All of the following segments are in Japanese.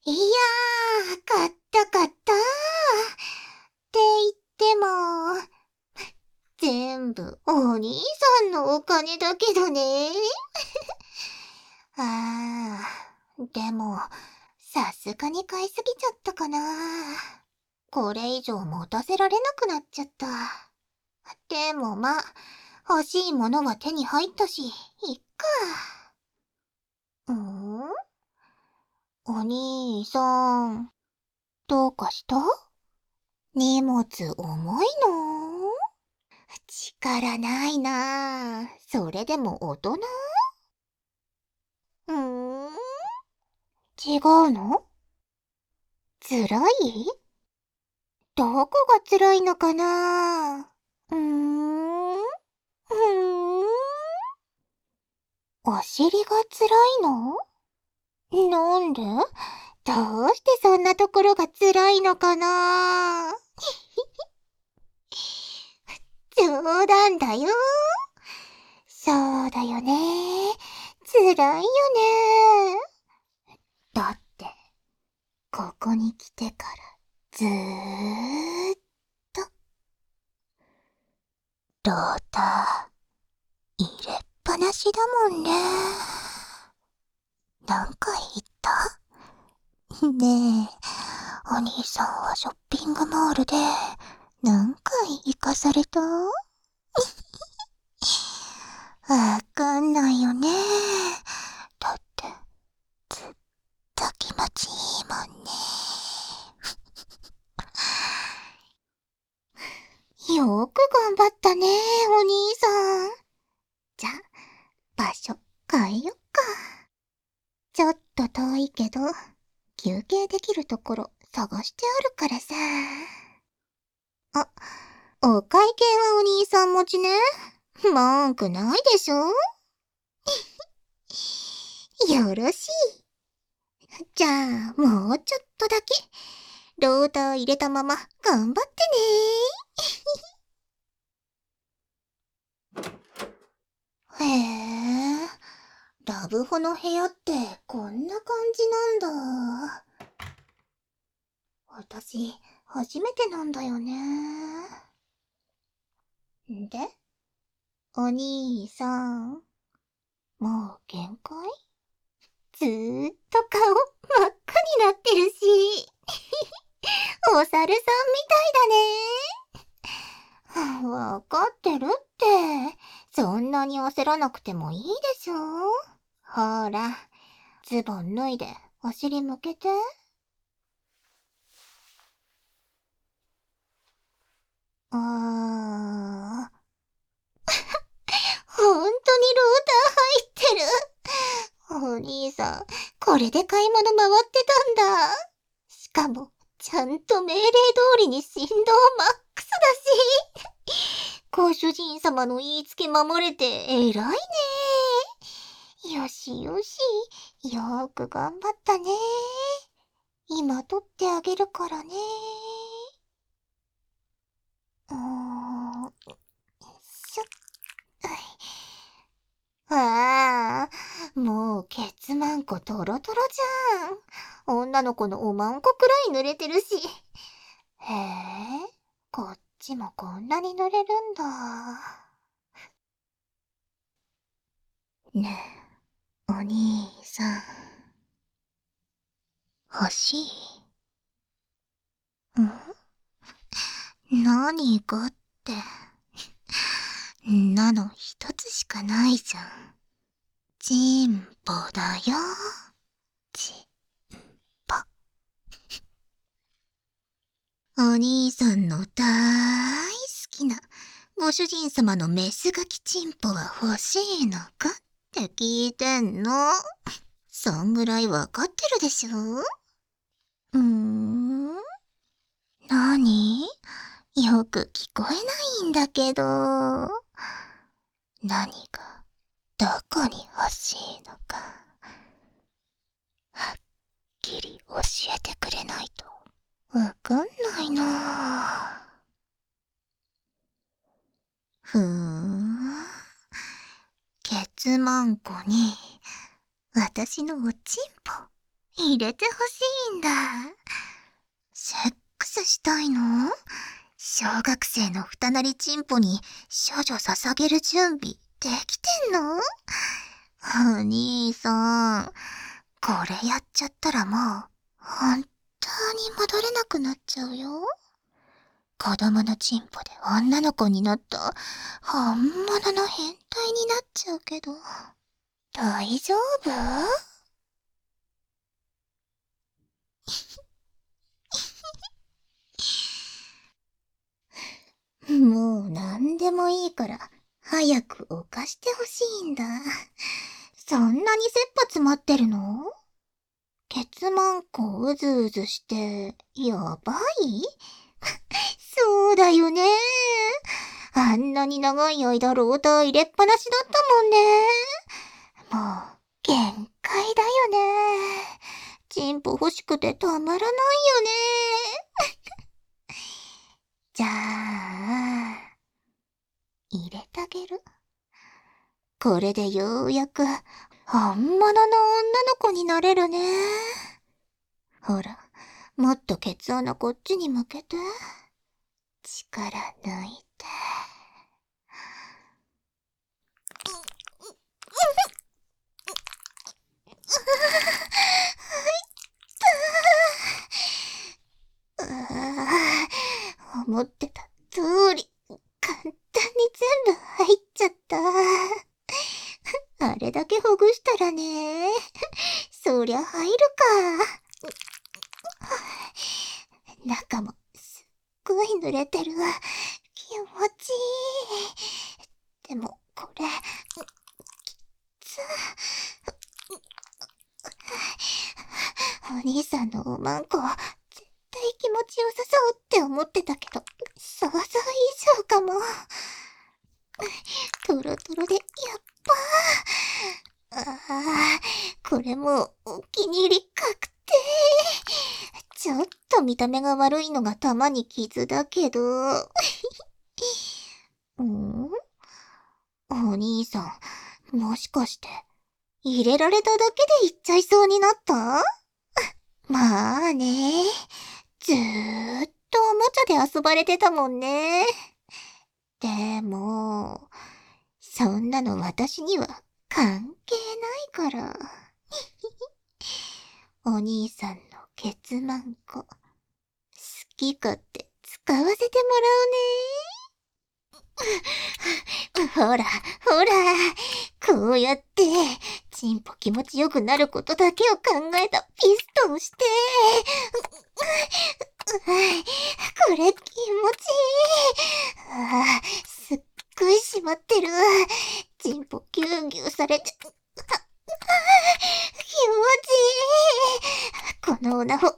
いやー、買った買ったー。って言っても、全部お兄さんのお金だけどね。でも、さすがに買いすぎちゃったかな。これ以上持たせられなくなっちゃった。でもまあ、欲しいものは手に入ったし、いっか。お兄さん、どうかした？荷物重いの？力ないなぁ。それでも大人？うーん、違うの？辛い？どこが辛いのかな？うーん、お尻が辛いの？なんで？どうしてそんなところが辛いのかな？冗談だよ。そうだよね。辛いよね。だって、ここに来てからずーっと、ローター入れっぱなしだもんね。何回言った？ねえ、お兄さんはショッピングモールで何回行かされた？わかんないよね。だって、ずっと気持ちいいもんね。よく頑張ったね、お兄さん。じゃ、場所変えよっか。ちょっと遠いけど、休憩できるところ探してあるからさ。あ、お会計はお兄さん持ちね。文句ないでしょ？よろしい。じゃあ、もうちょっとだけ、ローター入れたまま頑張ってね。へえ、ラブホの部屋ってこんな感じなんだ。私、初めてなんだよね。で、お兄さん、もう限界？ずーっと顔真っ赤になってるし、お猿さんみたいだね。わかってるって。そんなに焦らなくてもいいでしょ。ほら、ズボン脱いでお尻向けて。あー。ほんとにローター入ってる。お兄さん、これで買い物回ってたんだ。しかも、ちゃんと命令通りに振動マックスだし。ご主人様の言いつけ守れて偉いね。よしよし、よーく頑張ったね。今取ってあげるからね。しょっ。ああ、もうケツマンコトロトロじゃん。女の子のおまんこくらい濡れてるし。へえ、こっちもこんなに濡れるんだ。ねえ、お兄さん、欲しい？何がって。んなの一つしかないじゃん。チンポだよ。チンポ。お兄さんの大好きなご主人様のメスガキチンポは欲しいのかって聞いてんの。そんぐらいわかってるでしょ？なに？よく聞こえないんだけど。何が、どこに欲しいのか、はっきり教えてくれないとわかんないな。ふーん。ケツマンコに、私のおちんぽ。 入れてほしいんだ。セックスしたいの？小学生の二なりチンポに少女捧げる準備できてんの？お兄さん、これやっちゃったらもう本当に戻れなくなっちゃうよ。子供のチンポで女の子になった本物の変態になっちゃうけど、大丈夫？もう何でもいいから早く犯してほしいんだ。そんなに切羽詰まってるの？ケツマンコうずうずしてやばい？そうだよね。あんなに長い間ローター入れっぱなしだったもんね。もう限界だよね。チンポ欲しくてたまらないよね。じゃあ、入れてあげる。これでようやく本物の女の子になれるね。ほら、もっとケツ穴こっちに向けて。力抜いて。思ってた通り、簡単に全部入っちゃった。あれだけほぐしたらね。そりゃ入るか。中もすっごい濡れてる。気持ちいい。でもこれ、お兄さんのおまんこ、絶対気持ちよさそうって思ってたけど、想像以上かも。トロトロでやっぱこれもうお気に入り確定。ちょっと見た目が悪いのがたまに傷だけど。お兄さん、もしかして、入れられただけでいっちゃいそうになった？まあね。ずーっとおもちゃで遊ばれてたもんね。でも、そんなの私には関係ないから。お兄さんのケツマンコ、好き勝手使わせてもらうね。ほら、ほら、こうやって、チンポ気持ちよくなることだけを考えたピストンして、これ気持ちいい。すっごい締まってる。チンポギューギューされて、気持ちいい。このオナホ、最高かも。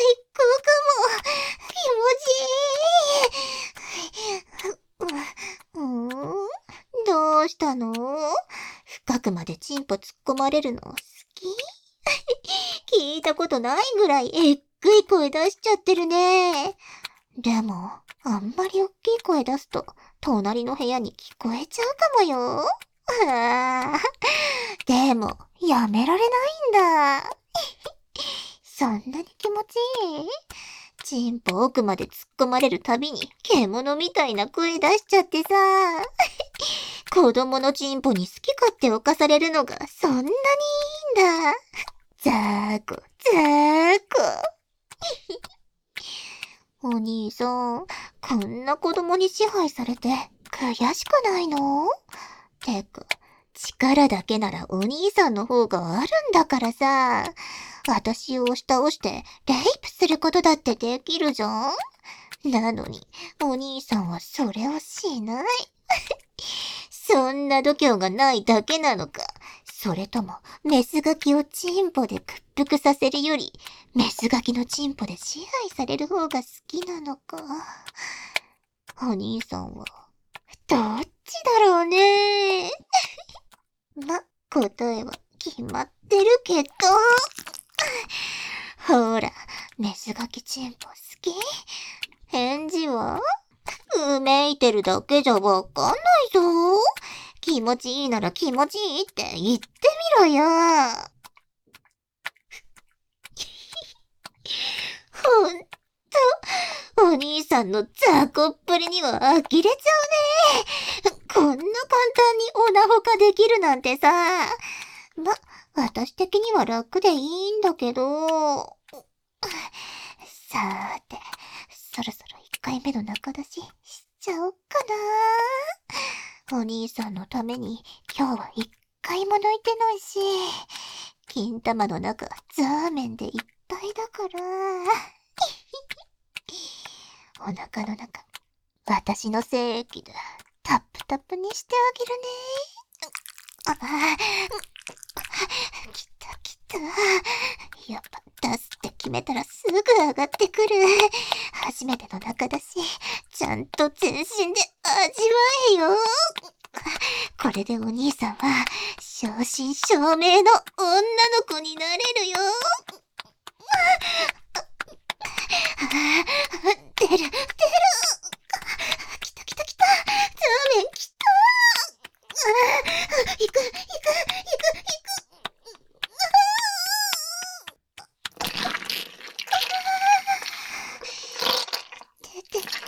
気持ちいい。どうしたの？深くまでチンポ突っ込まれるの好き？聞いたことないぐらいえっぐい声出しちゃってるね。でも、あんまりおっきい声出すと、隣の部屋に聞こえちゃうかもよ。でも、やめられないんだ。そんなに気持ちいい？チンポ奥まで突っ込まれるたびに、獣みたいな声出しちゃってさ。子供のチンポに好き勝手犯されるのがそんなにいいんだ。ざーこ、ざーこ。お兄さん、こんな子供に支配されて悔しくないの？てか、力だけならお兄さんの方があるんだからさ。私を押し倒してレイプすることだってできるじゃん？なのに、お兄さんはそれをしない。そんな度胸がないだけなのか。それとも、メスガキをチンポで屈服させるより、メスガキのチンポで支配される方が好きなのか。お兄さんは、どっちだろうね。ま、答えは決まってるけど。ほら、メスガキチンポ好き？返事は？うめいてるだけじゃわかんないぞ。気持ちいいなら気持ちいいって言ってみろよ。 さんの雑魚っぷりには呆れちゃうね。こんな簡単にオナホ化できるなんてさ。私的には楽でいいんだけど。さーて、そろそろ1回目の中出ししちゃおっかな。お兄さんのために今日は1回も抜いてないし、金玉の中ザーメンでいっぱいだから。お腹の中、私の精液でタップタップにしてあげるね。きたきた。やっぱ出すって決めたらすぐ上がってくる。初めての中だし、ちゃんと全身で味わえよ。これでお兄さんは正真正銘の女の子になれるよ。出る。来た。ザーメン来た。行く。出て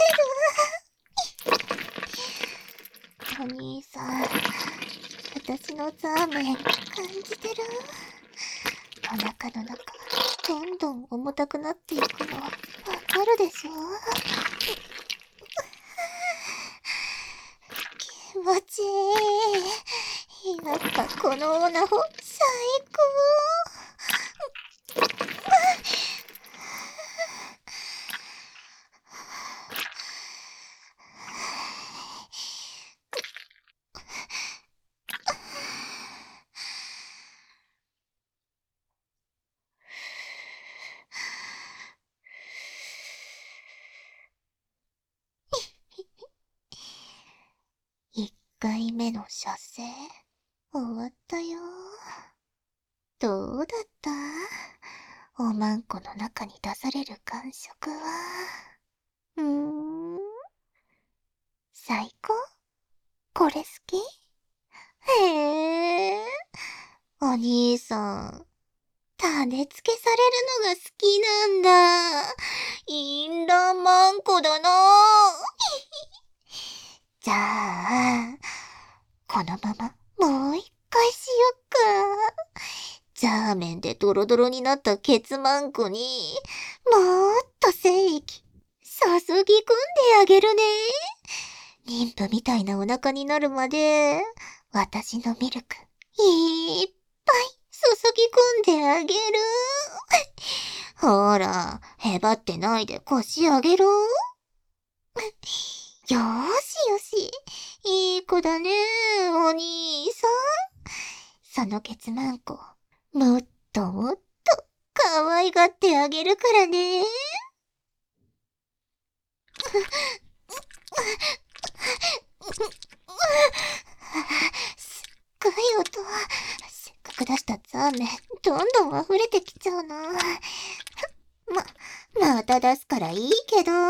る。お兄さん、私のザーメン感じてる？お腹の中、どんどん重たくなっていくの、わかるでしょ？気持ちいい。やっぱこのオナホ、最高。1回目の射精、終わったよ。どうだった？おまんこの中に出される感触は。最高？これ好き？へえ。お兄さん、種付けされるのが好きなんだ。インランマンコだな。じゃあ、このままもう一回しよっか。ザーメンでドロドロになったケツマンコに、もっと精液、注ぎ込んであげるね。妊婦みたいなお腹になるまで、私のミルク、いっぱい注ぎ込んであげる。ほら、へばってないで腰上げろ。よし。いい子だね、お兄さん。そのケツマンコ、もっと可愛がってあげるからね。すっごい音。せっかく出したザーメン、どんどん溢れてきちゃうな。また出すからいいけど。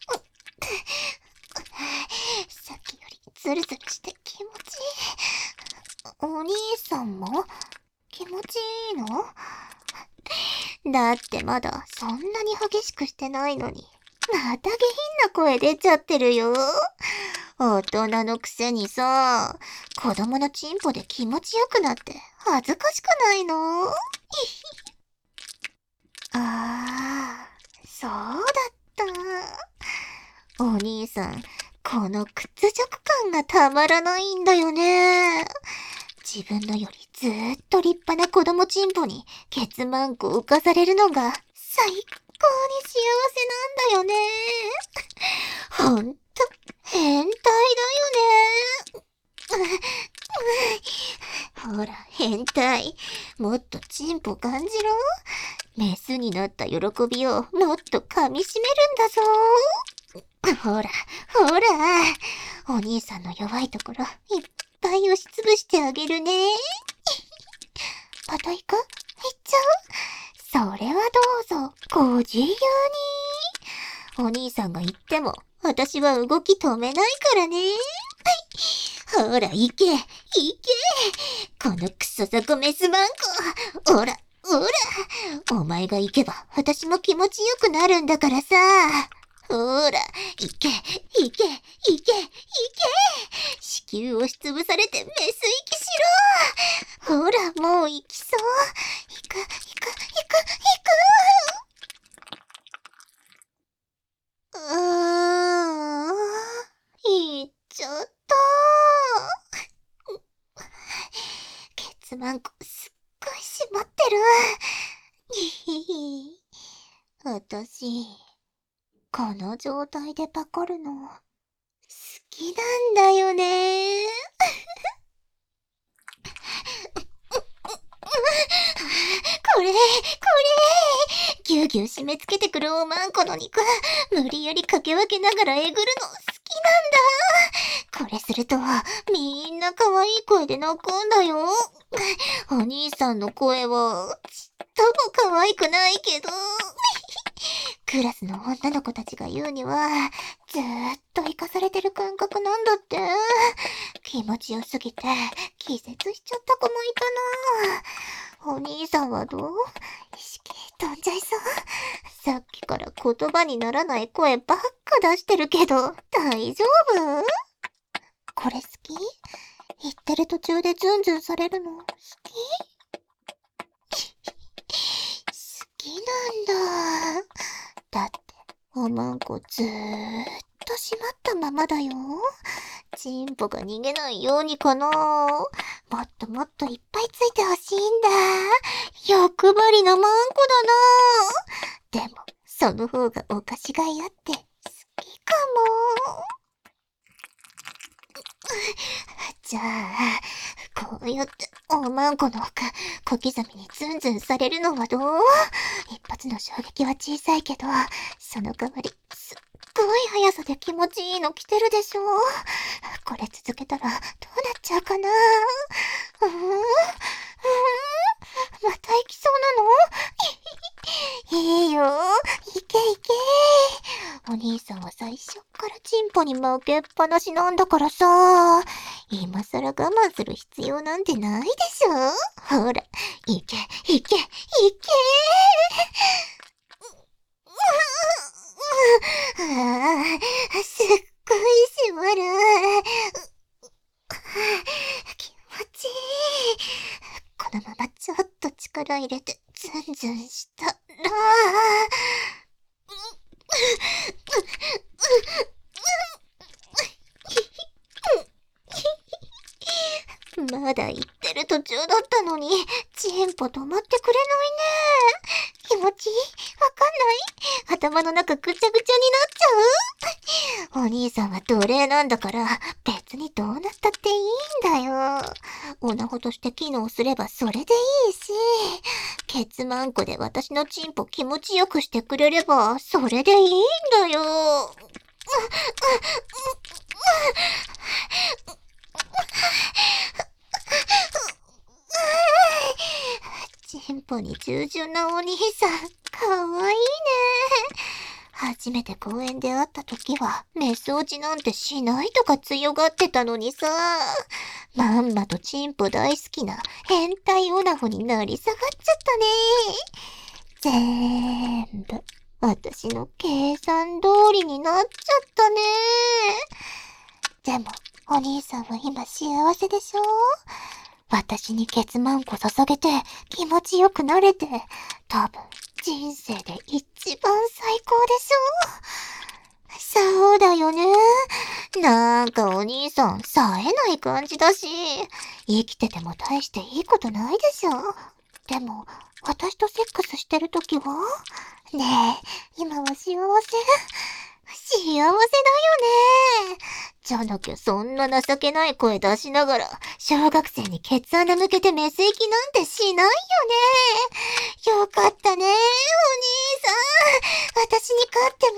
さっきよりズルズルして気持ちいい。お兄さんも気持ちいいの？だってまだそんなに激しくしてないのに、また下品な声出ちゃってるよ。大人のくせにさ、子供のチンポで気持ちよくなって恥ずかしくないの？そうだった。お兄さん、この屈辱感がたまらないんだよね。自分のよりずーっと立派な子供チンポにケツマンコ浮かされるのが最高に幸せなんだよね。ほんと、変態だよね。ほら、変態。もっとチンポ感じろ。メスになった喜びをもっと噛み締めるんだぞ。ほら。お兄さんの弱いところ、いっぱい押しつぶしてあげるね。また行く？行っちゃう？それはどうぞ、ご自由に。お兄さんが言っても、私は動き止めないからね。ほら、行け。このクソザコメスマンコ。ほら。お前が行けば、私も気持ちよくなるんだからさ。 ほら、いけ、いけ、いけ、子宮押しつぶされてメス息しろ。ほら、もう行きそう。行く。行っちゃった。ケツマンコすっごい締まってる。私、この状態でパコるの好きなんだよね。これ、ぎゅうぎゅう締め付けてくるおまんこの肉、無理やりかけ分けながらえぐるの好きなんだ。これすると、みんな可愛い声で泣くんだよ。お兄さんの声は、ちっとも可愛くないけど。クラスの女の子たちが言うには、ずーっと生かされてる感覚なんだって。気持ちよすぎて、気絶しちゃった子もいたな。お兄さんはどう？意識飛んじゃいそう。さっきから言葉にならない声ばっか出してるけど、大丈夫？これ好き？言ってる途中でズンズンされるの好き？好きなんだ。だって、おまんこずーっと閉まったままだよ。チンポが逃げないようにかな。もっともっといっぱいついてほしいんだ。欲張りなまんこだな。でも、その方がお菓子がいあって好きかも。じゃあ、こうやっておまんこの小刻みにズンズンされるのはどう？一発の衝撃は小さいけど、その代わりすっごい速さで気持ちいいの来てるでしょ。これ続けたらどうなっちゃうかな。また行きそうなの？いいよ、いけ。お兄さんは最初っからチンポに負けっぱなしなんだからさ。今更我慢する必要なんてないでしょ。ほら、いけ。すっごい締まる。気持ちいい。このままちょっと力入れてズンズンしたら、まだ言ってる途中だったのに、チンポ止まってくれないね。気持ちいい？わかんない？頭の中ぐちゃぐちゃになっちゃう？お兄さんは奴隷なんだから、別にどうなったっていいんだよ。オナホとして機能すればそれでいいし、ケツマンコで私のチンポ気持ちよくしてくれれば、それでいいんだよ。チンポに従順なお兄さん、かわいいね。初めて公園で会った時は、メス落ちなんてしないとか強がってたのにさ、まんまとチンポ大好きな変態オナホになり下がっちゃったね。全部、私の計算通りになっちゃったね。でも、お兄さんは今幸せでしょ？私にケツマンコ捧げて気持ちよくなれて、多分人生で一番最高でしょ？そうだよね。なんかお兄さん冴えない感じだし、生きてても大していいことないでしょ。でも、私とセックスしてるときは？ねえ、今は幸せだよね。じゃなきゃそんな情けない声出しながら、小学生にケツ穴向けてメス行きなんてしないよね。よかったね、お兄さん。私に勝って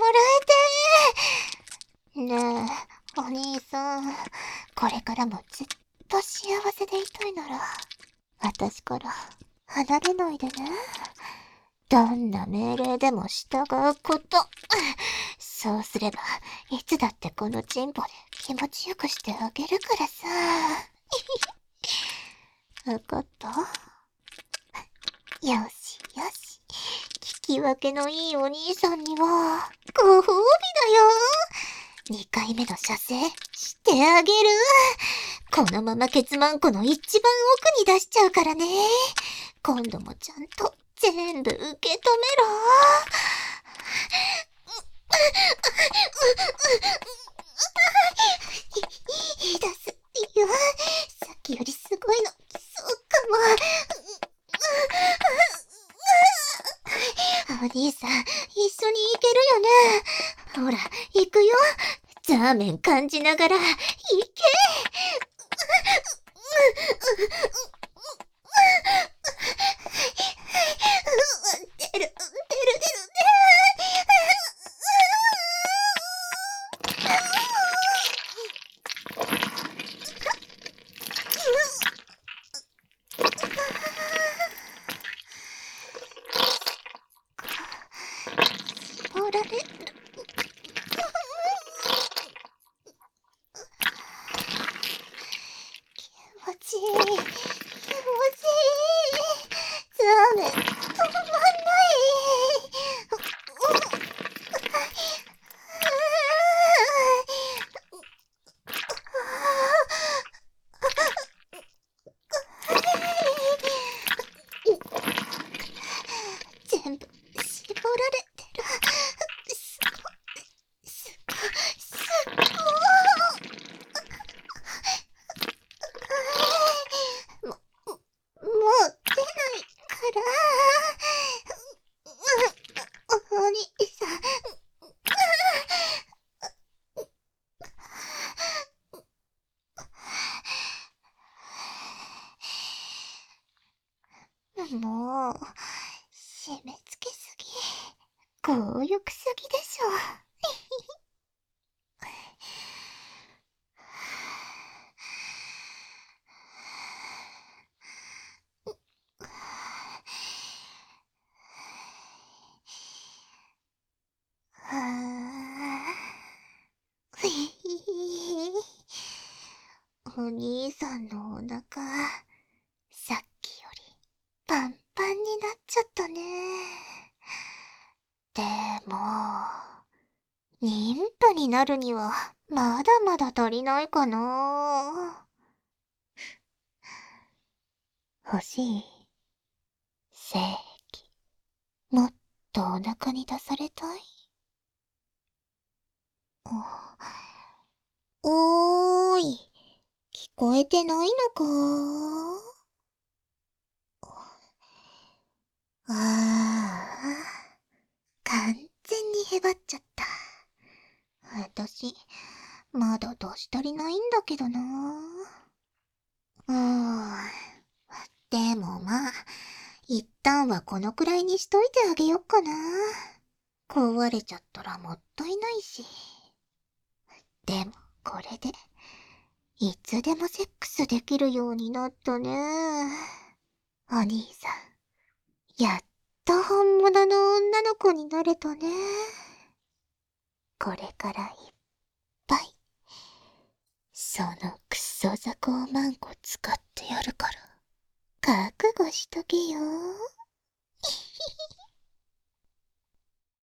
もらえて。ねえ、お兄さん。これからもずっと幸せでいたいなら、私から離れないでね。どんな命令でも従うこと。そうすれば、いつだってこのチンポで気持ちよくしてあげるからさ。わかった？よし。聞き気分けのいいお兄さんには、ご褒美だよ。2回目の射精してあげる。このままケツマンコの一番奥に出しちゃうからね。今度もちゃんと全部受け止めろ。出すよ。さっきよりすごいの。そうかも。お兄さん、一緒に行けるよね。ほら、行くよ。ザーメン感じながら、行け。出る。おられる。気持ちいい。ザーメン、止まんない。全部絞られてる。もう出ないから。お兄さん。もう、締め付けすぎ。強欲すぎでしょ。お兄さんのお腹、さっきよりパンパンになっちゃったね。でも、妊婦になるにはまだまだ足りないかな。欲しい。正規。もっとお腹に出されたい。おーい。聞こえてないのか？ああ、完全にへばっちゃった。私、まだ出し足りないんだけどな。でもまあ、一旦はこのくらいにしといてあげよっかな。壊れちゃったらもったいないし。でもこれで、いつでもセックスできるようになったね。お兄さん、やっと本物の女の子になれたね。これからいっぱい、そのクソザコウマンコ使ってやるから、覚悟しとけよ。